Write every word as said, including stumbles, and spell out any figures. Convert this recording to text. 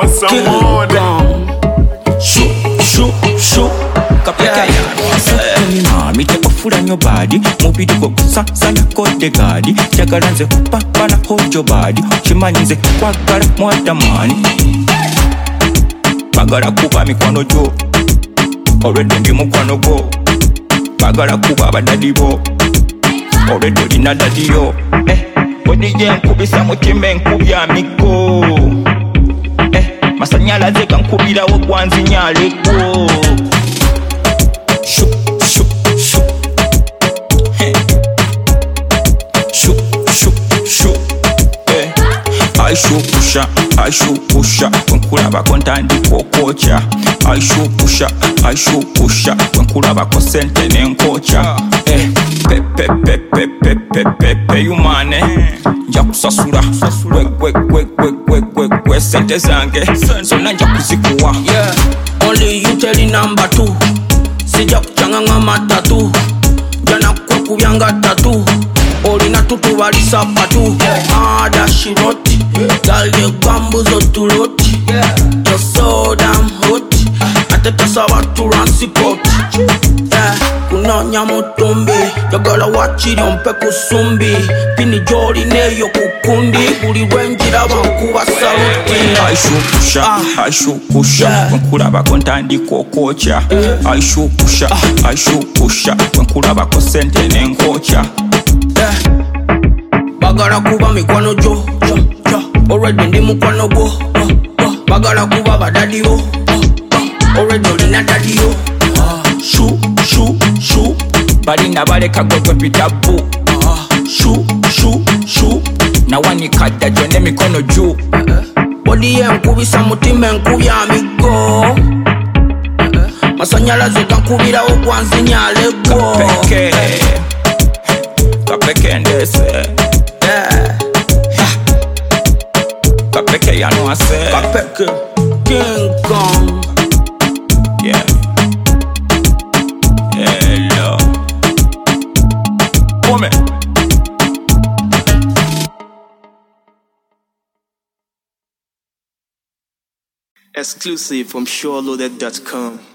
want some more. Shoot, shoot, shoot. Kapeka ya yeah. Mite kufula nyo body mubidi go kusasanya kode gadi chagala nze kupapa na hojo body chimanyi nze kwagala mwadamani bagala kuba mikwano jo already ndi mukwano go bagala kuba abadadi bo already olina dadi yo eh bodi je nkubisa mukime nkubya miko eh masanyalaze kankubirawo gwanzinyaleko shoot shoot shoot hey shoot shoot shoot eh I shoot pusha I shoot pusha kunkulaba kontandi kokocha I shoot pusha I shoot pusha kunkulaba ko sente nenkocha eh pe pe pe pe pe pe pe pe you man eh nja kusasula we we we we we we we sente zange so nanja kuzikuwa yeah only you tell the number two sija kuchanganga matatu jana kwa kubyanga tatu olina tutu balisa patu mada shiroti gale gambuzo tuloti you're so damn hot atetasa watu ransipot yeah kunonya mutumbi jagala wachiri ompe kusumbi pini joli neyo kukundi buli lwenjira bankuba saluti I shoot pusha I shoot pusha kunkulaba kontandi kokocha I shoot pusha I shoot pusha kunkulaba ko sente nenkocha yeah bagala kuba mikwano jo jo jo already ndi mukwano go uh, uh. bagala kuba badadi bo uh, uh. already olina dadi yo uh. shoot shoot shoot balinda baleka gwe pitabu uh. shoot shoot shoot na wanikadda jone mikono juu bodi yenkubisa mutima enkubya migo masanyalaze kankubirawo gwanzinyalego kapeke kapeke ndese yeah kapeke yano ase kapeke King Kong yeah hello come Exclusive from SureLoaded dot com.